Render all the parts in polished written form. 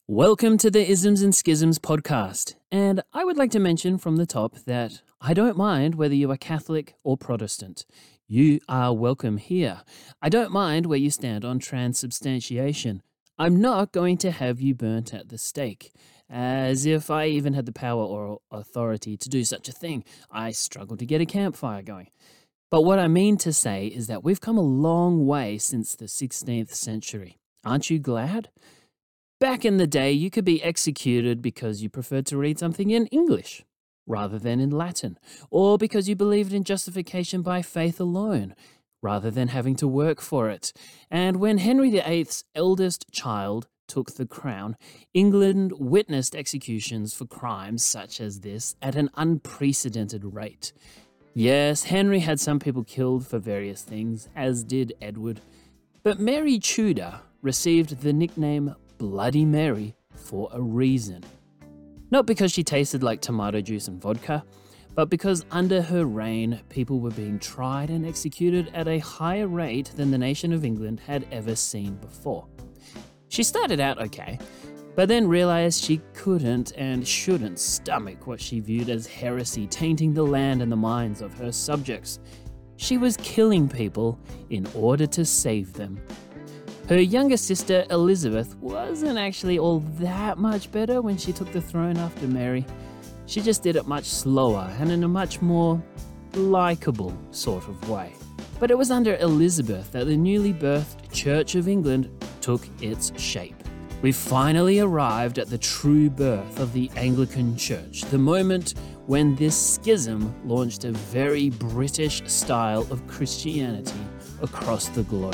Welcome to the Isms and Schisms podcast, and I would like to mention from the top that I don't mind whether you are Catholic or Protestant. You are welcome here. I don't mind where you stand on transubstantiation. I'm not going to have you burnt at the stake, as if I even had the power or authority to do such a thing. I struggle to get a campfire going. But what I mean to say is that we've come a long way since the 16th century. Aren't you glad? Back in the day, you could be executed because you preferred to read something in English rather than in Latin, or because you believed in justification by faith alone rather than having to work for it. And when Henry VIII's eldest child took the crown, England witnessed executions for crimes such as this at an unprecedented rate. Yes, Henry had some people killed for various things, as did Edward, but Mary Tudor received the nickname Bloody Mary for a reason. Not because she tasted like tomato juice and vodka, but because under her reign, people were being tried and executed at a higher rate than the nation of England had ever seen before. She started out okay, but then realized she couldn't and shouldn't stomach what she viewed as heresy tainting the land and the minds of her subjects. She was killing people in order to save them. Her younger sister, Elizabeth, wasn't actually all that much better when she took the throne after Mary. She just did it much slower and in a much more likeable sort of way. But it was under Elizabeth that the newly birthed Church of England took its shape. We finally arrived at the true birth of the Anglican Church, the moment when this schism launched a very British style of Christianity across the globe.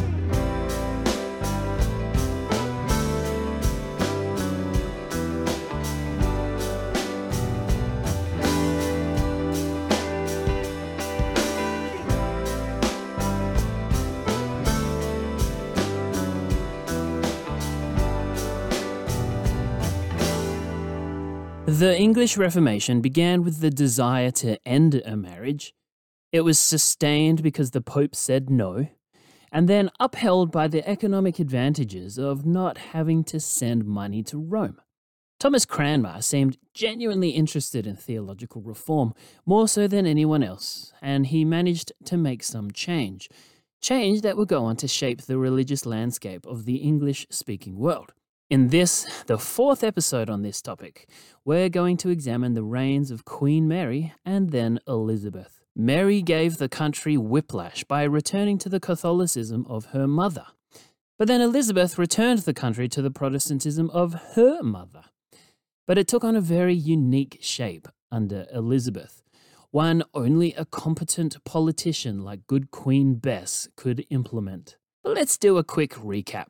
The English Reformation began with the desire to end a marriage. It was sustained because the Pope said no, and then upheld by the economic advantages of not having to send money to Rome. Thomas Cranmer seemed genuinely interested in theological reform, more so than anyone else, and he managed to make some change that would go on to shape the religious landscape of the English-speaking world. In this, the fourth episode on this topic, we're going to examine the reigns of Queen Mary and then Elizabeth. Mary gave the country whiplash by returning to the Catholicism of her mother. But then Elizabeth returned the country to the Protestantism of her mother. But it took on a very unique shape under Elizabeth, one only a competent politician like good Queen Bess could implement. But let's do a quick recap.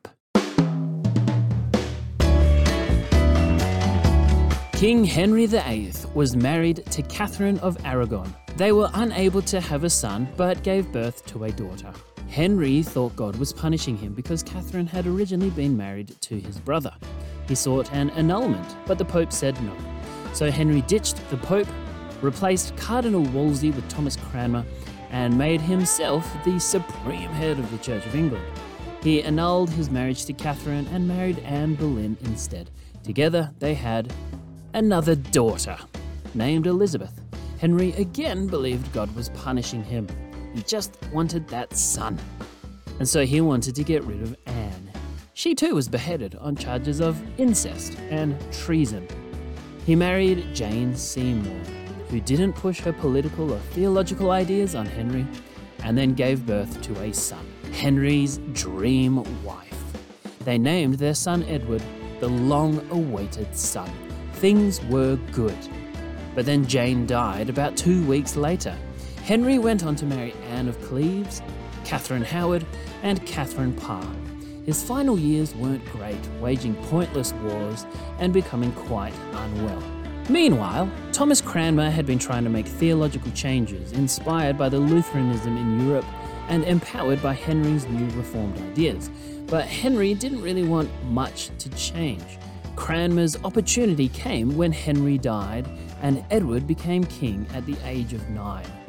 King Henry VIII was married to Catherine of Aragon. They were unable to have a son, but gave birth to a daughter. Henry thought God was punishing him because Catherine had originally been married to his brother. He sought an annulment, but the Pope said no. So Henry ditched the Pope, replaced Cardinal Wolsey with Thomas Cranmer, and made himself the supreme head of the Church of England. He annulled his marriage to Catherine and married Anne Boleyn instead. Together, they had another daughter, named Elizabeth. Henry again believed God was punishing him. He just wanted that son. And so he wanted to get rid of Anne. She too was beheaded on charges of incest and treason. He married Jane Seymour, who didn't push her political or theological ideas on Henry, and then gave birth to a son, Henry's dream wife. They named their son Edward the long-awaited son. Things were good. But then Jane died about 2 weeks later. Henry went on to marry Anne of Cleves, Catherine Howard, and Catherine Parr. His final years weren't great, waging pointless wars and becoming quite unwell. Meanwhile, Thomas Cranmer had been trying to make theological changes inspired by the Lutheranism in Europe and empowered by Henry's new reformed ideas. But Henry didn't really want much to change. Cranmer's opportunity came when Henry died and Edward became king at the age of 9.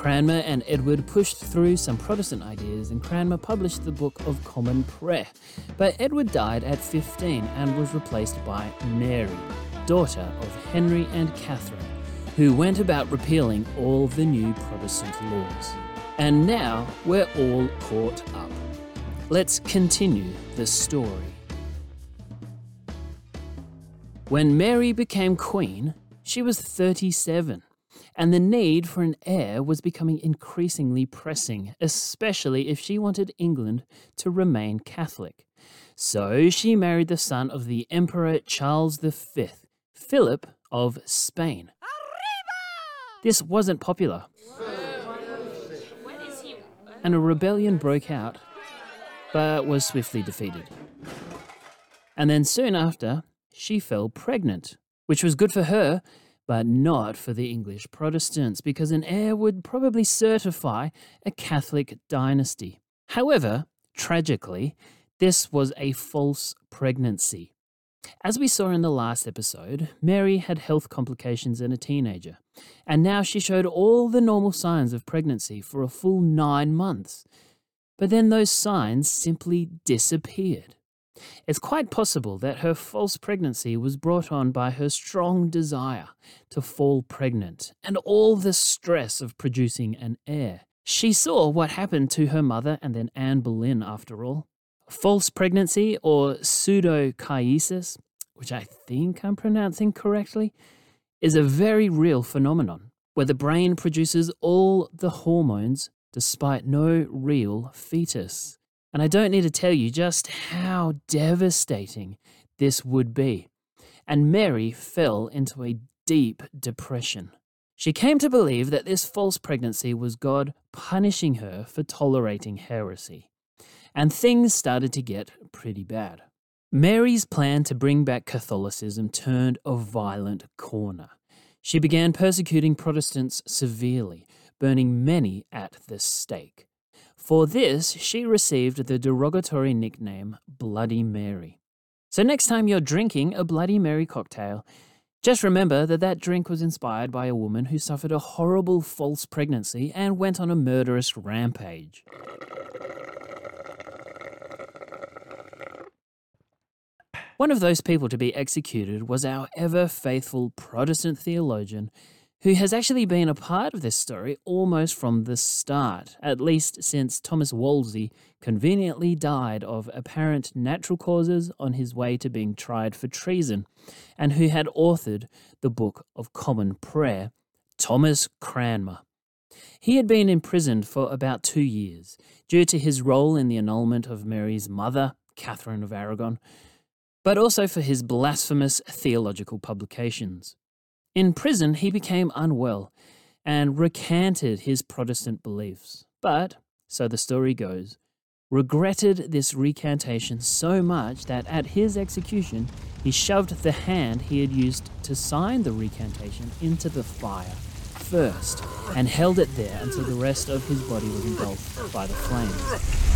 Cranmer and Edward pushed through some Protestant ideas, and Cranmer published the Book of Common Prayer. But Edward died at 15 and was replaced by Mary, daughter of Henry and Catherine, who went about repealing all the new Protestant laws. And now we're all caught up. Let's continue the story. When Mary became queen, she was 37, and the need for an heir was becoming increasingly pressing, especially if she wanted England to remain Catholic. So she married the son of the Emperor Charles V, Philip of Spain. This wasn't popular, and a rebellion broke out, but was swiftly defeated. And then soon after, she fell pregnant, which was good for her, but not for the English Protestants, because an heir would probably certify a Catholic dynasty. However, tragically, this was a false pregnancy. As we saw in the last episode, Mary had health complications as a teenager, and now she showed all the normal signs of pregnancy for a full 9 months. But then those signs simply disappeared. It's quite possible that her false pregnancy was brought on by her strong desire to fall pregnant and all the stress of producing an heir. She saw what happened to her mother and then Anne Boleyn after all. False pregnancy, or pseudochiasis, which I think I'm pronouncing correctly, is a very real phenomenon where the brain produces all the hormones despite no real fetus. And I don't need to tell you just how devastating this would be. And Mary fell into a deep depression. She came to believe that this false pregnancy was God punishing her for tolerating heresy. And things started to get pretty bad. Mary's plan to bring back Catholicism turned a violent corner. She began persecuting Protestants severely, burning many at the stake. For this, she received the derogatory nickname Bloody Mary. So next time you're drinking a Bloody Mary cocktail, just remember that that drink was inspired by a woman who suffered a horrible false pregnancy and went on a murderous rampage. One of those people to be executed was our ever-faithful Protestant theologian, who has actually been a part of this story almost from the start, at least since Thomas Wolsey conveniently died of apparent natural causes on his way to being tried for treason, and who had authored the Book of Common Prayer, Thomas Cranmer. He had been imprisoned for about 2 years, due to his role in the annulment of Mary's mother, Catherine of Aragon, but also for his blasphemous theological publications. In prison, he became unwell and recanted his Protestant beliefs, but, so the story goes, regretted this recantation so much that at his execution, he shoved the hand he had used to sign the recantation into the fire first and held it there until the rest of his body was engulfed by the flames.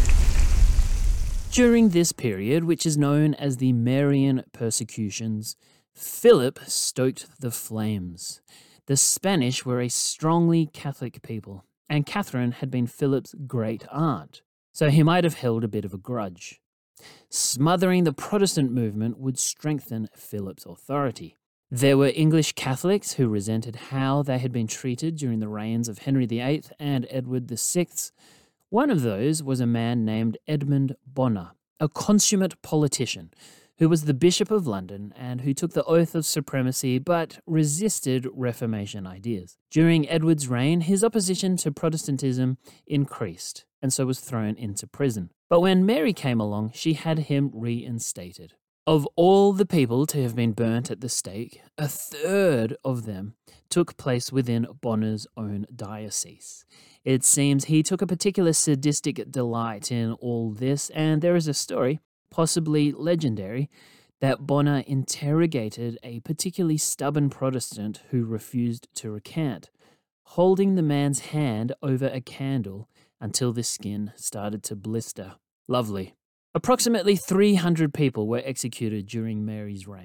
During this period, which is known as the Marian persecutions, Philip stoked the flames. The Spanish were a strongly Catholic people, and Catherine had been Philip's great aunt, so he might have held a bit of a grudge. Smothering the Protestant movement would strengthen Philip's authority. There were English Catholics who resented how they had been treated during the reigns of Henry VIII and Edward VI. One of those was a man named Edmund Bonner, a consummate politician who was the Bishop of London and who took the oath of supremacy but resisted Reformation ideas. During Edward's reign, his opposition to Protestantism increased and so was thrown into prison. But when Mary came along, she had him reinstated. Of all the people to have been burnt at the stake, a third of them took place within Bonner's own diocese. It seems he took a particular sadistic delight in all this, and there is a story, possibly legendary, that Bonner interrogated a particularly stubborn Protestant who refused to recant, holding the man's hand over a candle until the skin started to blister. Lovely. Approximately 300 people were executed during Mary's reign.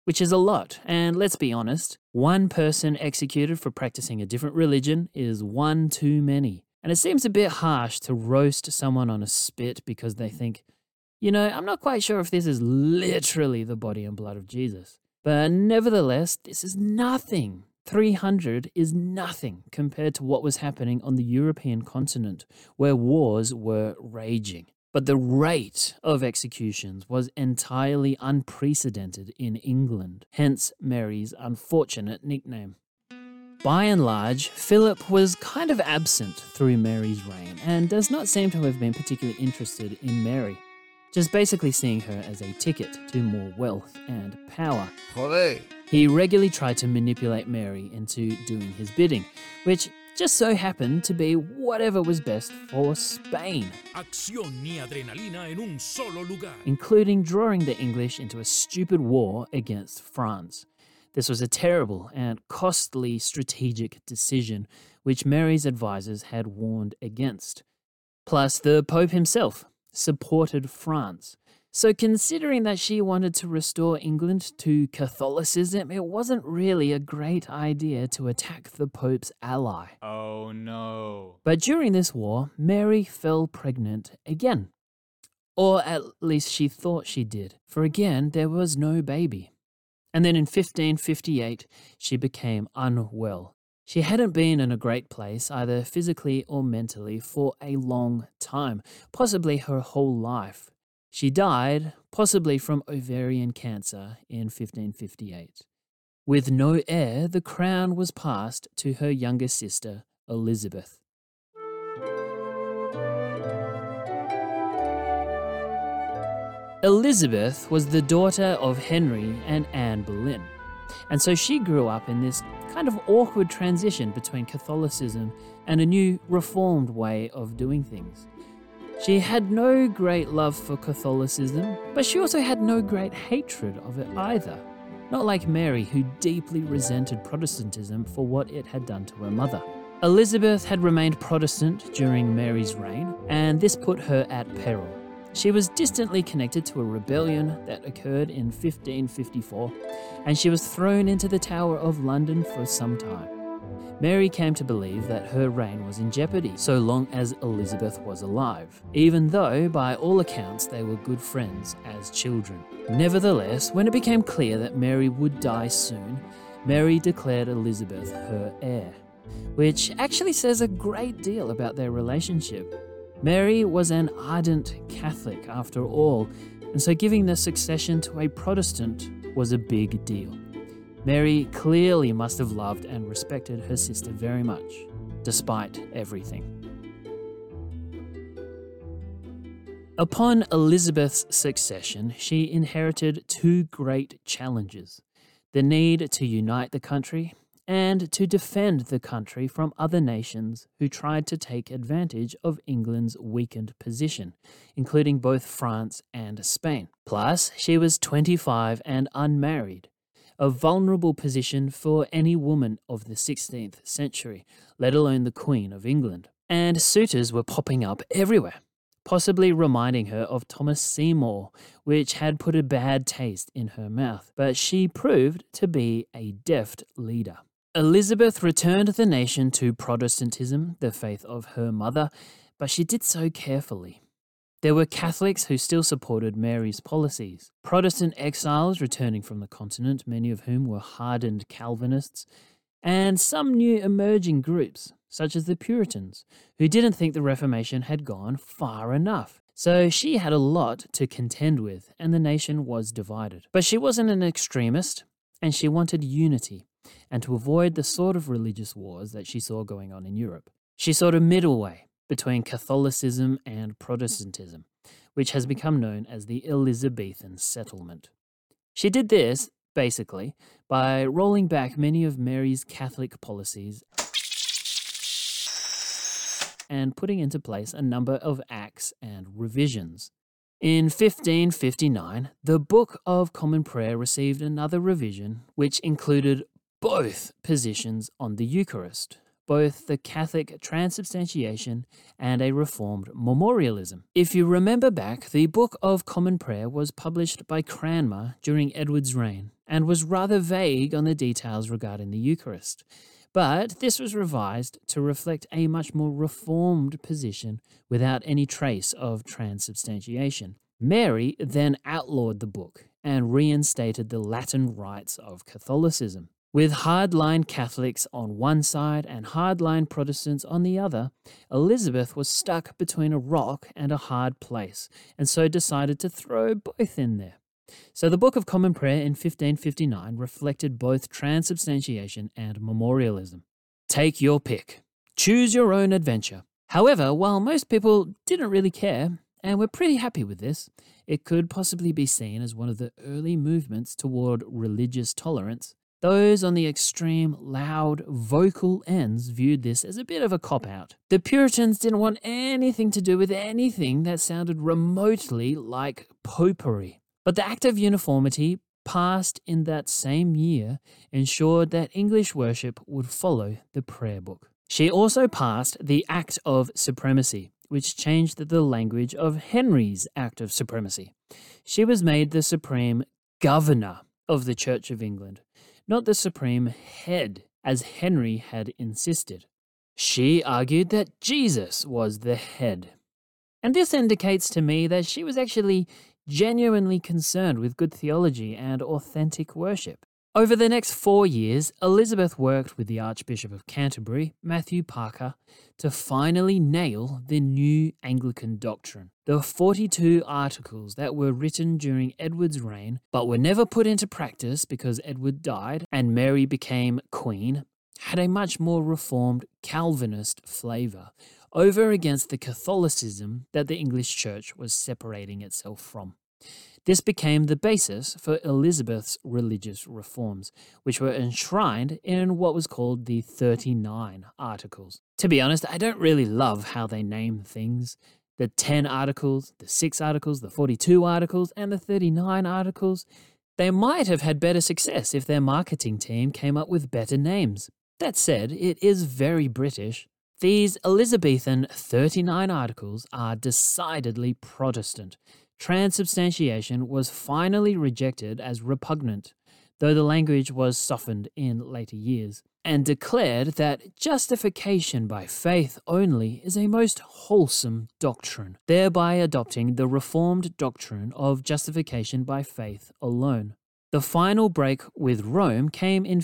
which is a lot. And let's be honest, one person executed for practicing a different religion is one too many. And it seems a bit harsh to roast someone on a spit because they think, I'm not quite sure if this is literally the body and blood of Jesus. But nevertheless, this is nothing. 300 is nothing compared to what was happening on the European continent, where wars were raging. But the rate of executions was entirely unprecedented in England, hence Mary's unfortunate nickname. By and large, Philip was kind of absent through Mary's reign and does not seem to have been particularly interested in Mary, just basically seeing her as a ticket to more wealth and power. Joder. He regularly tried to manipulate Mary into doing his bidding, which just so happened to be whatever was best for Spain, Acción y adrenalina en un solo lugar. including drawing the English into a stupid war against France. This was a terrible and costly strategic decision, which Mary's advisors had warned against. Plus, the Pope himself supported France. So considering that she wanted to restore England to Catholicism, it wasn't really a great idea to attack the Pope's ally. Oh no. But during this war, Mary fell pregnant again. Or at least she thought she did, for again, there was no baby. And then in 1558, she became unwell. She hadn't been in a great place, either physically or mentally, for a long time, possibly her whole life. She died, possibly from ovarian cancer, in 1558. With no heir, the crown was passed to her younger sister, Elizabeth. Elizabeth was the daughter of Henry and Anne Boleyn, and so she grew up in this kind of awkward transition between Catholicism and a new reformed way of doing things. She had no great love for Catholicism, but she also had no great hatred of it either. Not like Mary, who deeply resented Protestantism for what it had done to her mother. Elizabeth had remained Protestant during Mary's reign, and this put her at peril. She was distantly connected to a rebellion that occurred in 1554, and she was thrown into the Tower of London for some time. Mary came to believe that her reign was in jeopardy so long as Elizabeth was alive, even though, by all accounts, they were good friends as children. Nevertheless, when it became clear that Mary would die soon, Mary declared Elizabeth her heir, which actually says a great deal about their relationship. Mary was an ardent Catholic after all, and so giving the succession to a Protestant was a big deal. Mary clearly must have loved and respected her sister very much, despite everything. Upon Elizabeth's succession, she inherited two great challenges: the need to unite the country and to defend the country from other nations who tried to take advantage of England's weakened position, including both France and Spain. Plus, she was 25 and unmarried, a vulnerable position for any woman of the 16th century, let alone the Queen of England. And suitors were popping up everywhere, possibly reminding her of Thomas Seymour, which had put a bad taste in her mouth, but she proved to be a deft leader. Elizabeth returned the nation to Protestantism, the faith of her mother, but she did so carefully. There were Catholics who still supported Mary's policies, Protestant exiles returning from the continent, many of whom were hardened Calvinists, and some new emerging groups, such as the Puritans, who didn't think the Reformation had gone far enough. So she had a lot to contend with, and the nation was divided. But she wasn't an extremist, and she wanted unity, and to avoid the sort of religious wars that she saw going on in Europe. She sought a middle way between Catholicism and Protestantism, which has become known as the Elizabethan settlement. She did this, basically, by rolling back many of Mary's Catholic policies and putting into place a number of acts and revisions. In 1559, the Book of Common Prayer received another revision, which included both positions on the Eucharist, both the Catholic transubstantiation and a Reformed memorialism. If you remember back, the Book of Common Prayer was published by Cranmer during Edward's reign, and was rather vague on the details regarding the Eucharist. But this was revised to reflect a much more reformed position without any trace of transubstantiation. Mary then outlawed the book and reinstated the Latin rites of Catholicism. With hardline Catholics on one side and hardline Protestants on the other, Elizabeth was stuck between a rock and a hard place, and so decided to throw both in there. So the Book of Common Prayer in 1559 reflected both transubstantiation and memorialism. Take your pick. Choose your own adventure. However, while most people didn't really care, and were pretty happy with this, it could possibly be seen as one of the early movements toward religious tolerance. Those on the extreme, loud, vocal ends viewed this as a bit of a cop-out. The Puritans didn't want anything to do with anything that sounded remotely like popery. But the Act of Uniformity, passed in that same year, ensured that English worship would follow the prayer book. She also passed the Act of Supremacy, which changed the language of Henry's Act of Supremacy. She was made the supreme governor of the Church of England, not the supreme head, as Henry had insisted. She argued that Jesus was the head. And this indicates to me that she was actually genuinely concerned with good theology and authentic worship. Over the next 4 years, Elizabeth worked with the Archbishop of Canterbury, Matthew Parker, to finally nail the new Anglican doctrine. The 42 articles that were written during Edward's reign, but were never put into practice because Edward died and Mary became queen, had a much more reformed Calvinist flavour, over against the Catholicism that the English Church was separating itself from. This became the basis for Elizabeth's religious reforms, which were enshrined in what was called the 39 Articles. To be honest, I don't really love how they name things. The 10 Articles, the 6 Articles, the 42 Articles, and the 39 Articles. They might have had better success if their marketing team came up with better names. That said, it is very British. These Elizabethan 39 Articles are decidedly Protestant. Transubstantiation was finally rejected as repugnant, though the language was softened in later years, and declared that justification by faith only is a most wholesome doctrine, thereby adopting the Reformed doctrine of justification by faith alone. The final break with Rome came in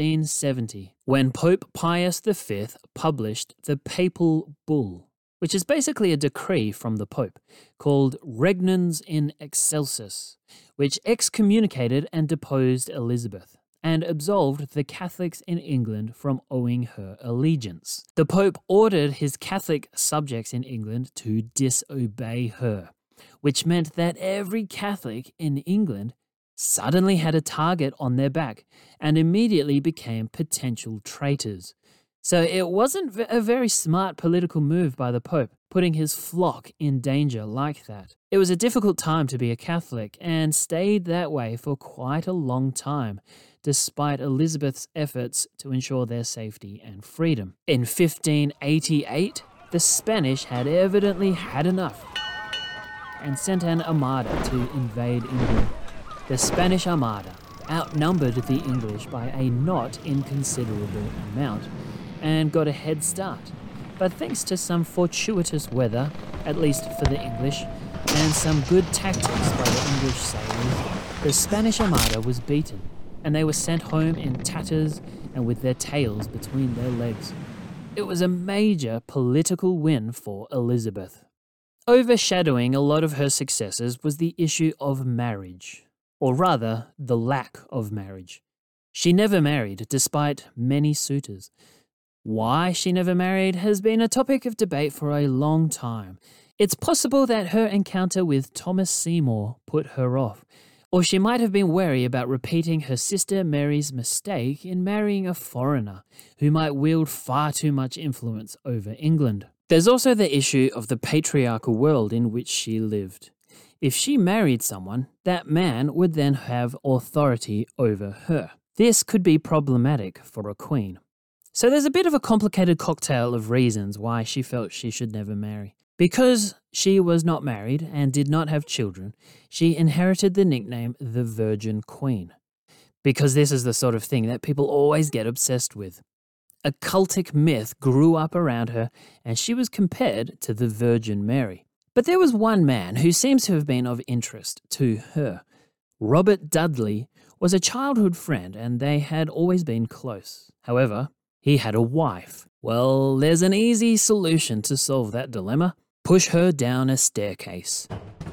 1570, when Pope Pius V published the Papal Bull, which is basically a decree from the Pope, called Regnans in Excelsis, which excommunicated and deposed Elizabeth, and absolved the Catholics in England from owing her allegiance. The Pope ordered his Catholic subjects in England to disobey her, which meant that every Catholic in England suddenly had a target on their back and immediately became potential traitors. So it wasn't a very smart political move by the Pope, putting his flock in danger like that. It was a difficult time to be a Catholic and stayed that way for quite a long time, despite Elizabeth's efforts to ensure their safety and freedom. In 1588, the Spanish had evidently had enough and sent an armada to invade England. The Spanish Armada outnumbered the English by a not inconsiderable amount, and got a head start. But thanks to some fortuitous weather, at least for the English, and some good tactics by the English sailors, the Spanish Armada was beaten, and they were sent home in tatters and with their tails between their legs. It was a major political win for Elizabeth. Overshadowing a lot of her successes was the issue of marriage, or rather, the lack of marriage. She never married, despite many suitors. Why she never married has been a topic of debate for a long time. It's possible that her encounter with Thomas Seymour put her off, or she might have been wary about repeating her sister Mary's mistake in marrying a foreigner who might wield far too much influence over England. There's also the issue of the patriarchal world in which she lived. If she married someone, that man would then have authority over her. This could be problematic for a queen. So there's a bit of a complicated cocktail of reasons why she felt she should never marry. Because she was not married and did not have children, she inherited the nickname the Virgin Queen. because this is the sort of thing that people always get obsessed with. A cultic myth grew up around her, and she was compared to the Virgin Mary. But there was one man who seems to have been of interest to her. Robert Dudley was a childhood friend, and they had always been close. However, he had a wife. Well, there's an easy solution to solve that dilemma. Push her down a staircase.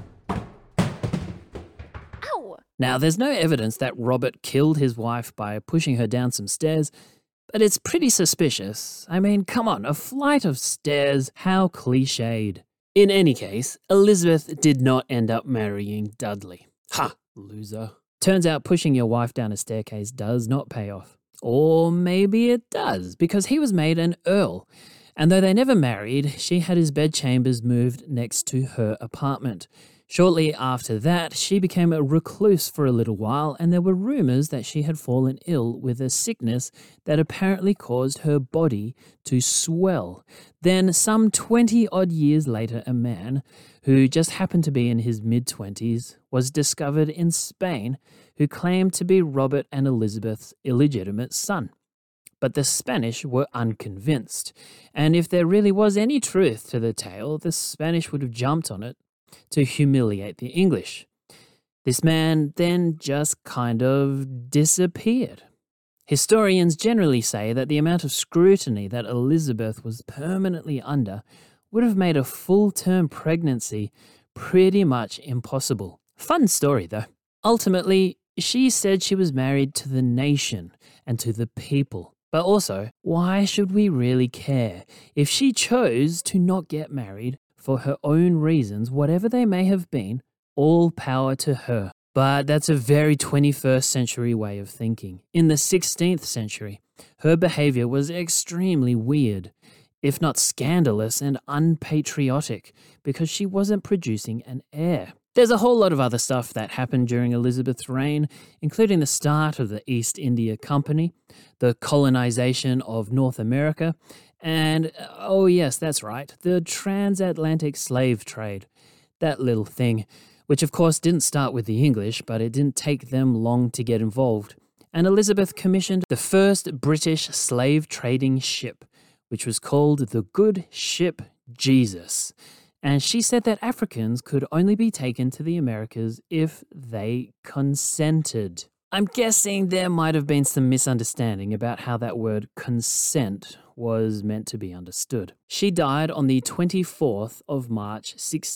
Ow! Now, there's no evidence that Robert killed his wife by pushing her down some stairs, but it's pretty suspicious. I mean, come on, a flight of stairs, how cliched. In any case, Elizabeth did not end up marrying Dudley. Ha, loser. Turns out pushing your wife down a staircase does not pay off. Or maybe it does, because he was made an earl. And though they never married, she had his bedchambers moved next to her apartment. Shortly after that, she became a recluse for a little while, and there were rumours that she had fallen ill with a sickness that apparently caused her body to swell. Then, some 20-odd years later, a man, who just happened to be in his mid-20s, was discovered in Spain, who claimed to be Robert and Elizabeth's illegitimate son. But the Spanish were unconvinced, and if there really was any truth to the tale, the Spanish would have jumped on it to humiliate the English. This man then just kind of disappeared. Historians generally say that the amount of scrutiny that Elizabeth was permanently under would have made a full-term pregnancy pretty much impossible. Fun story though. Ultimately, she said she was married to the nation and to the people. But also, why should we really care? If she chose to not get married for her own reasons, whatever they may have been, all power to her. But that's a very 21st century way of thinking. In the 16th century, her behaviour was extremely weird, if not scandalous and unpatriotic, because she wasn't producing an heir. There's a whole lot of other stuff that happened during Elizabeth's reign, including the start of the East India Company, the colonization of North America, and, oh yes, that's right, the transatlantic slave trade. That little thing, which of course didn't start with the English, but it didn't take them long to get involved. And Elizabeth commissioned the first British slave trading ship, which was called the Good Ship Jesus. And she said that Africans could only be taken to the Americas if they consented. I'm guessing there might have been some misunderstanding about how that word consent was meant to be understood. She died on the 24th of March,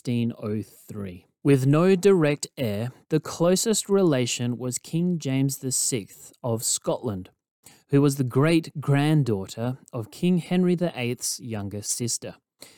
1603. With no direct heir, the closest relation was King James VI of Scotland, who was the great-granddaughter of King Henry VIII's younger sister.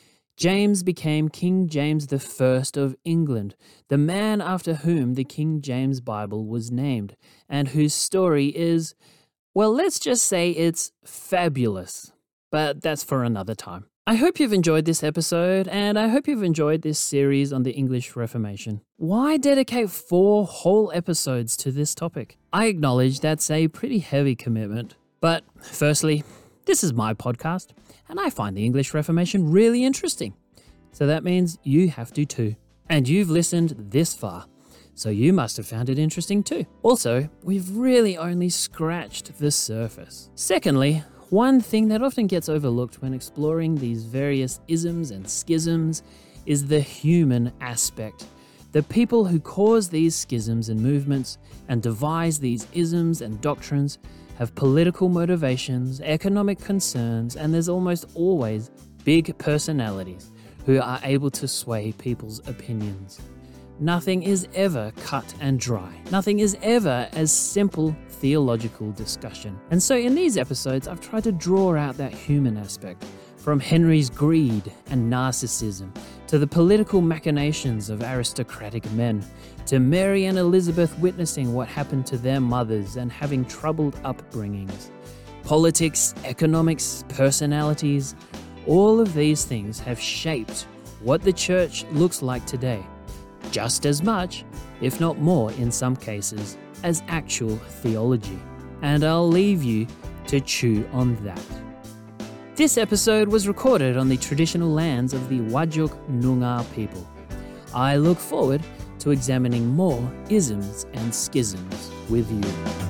James became King James I of England, the man after whom the King James Bible was named, and whose story is, well, let's just say it's fabulous. But that's for another time. I hope you've enjoyed this episode, and I hope you've enjoyed this series on the English Reformation. Why dedicate 4 whole episodes to this topic? I acknowledge that's a pretty heavy commitment. But firstly, this is my podcast, and I find the English Reformation really interesting. So that means you have to too. And you've listened this far, so you must have found it interesting too. Also, we've really only scratched the surface. Secondly, one thing that often gets overlooked when exploring these various isms and schisms is the human aspect. The people who cause these schisms and movements and devise these isms and doctrines have political motivations, economic concerns, and there's almost always big personalities who are able to sway people's opinions. Nothing is ever cut and dry. Nothing is ever as simple theological discussion. And so in these episodes, I've tried to draw out that human aspect, from Henry's greed and narcissism, to the political machinations of aristocratic men, to Mary and Elizabeth witnessing what happened to their mothers and having troubled upbringings. Politics, economics, personalities, all of these things have shaped what the church looks like today, just as much, if not more in some cases, as actual theology. And I'll leave you to chew on that. This episode was recorded on the traditional lands of the Whadjuk Noongar people. I look forward to examining more isms and schisms with you.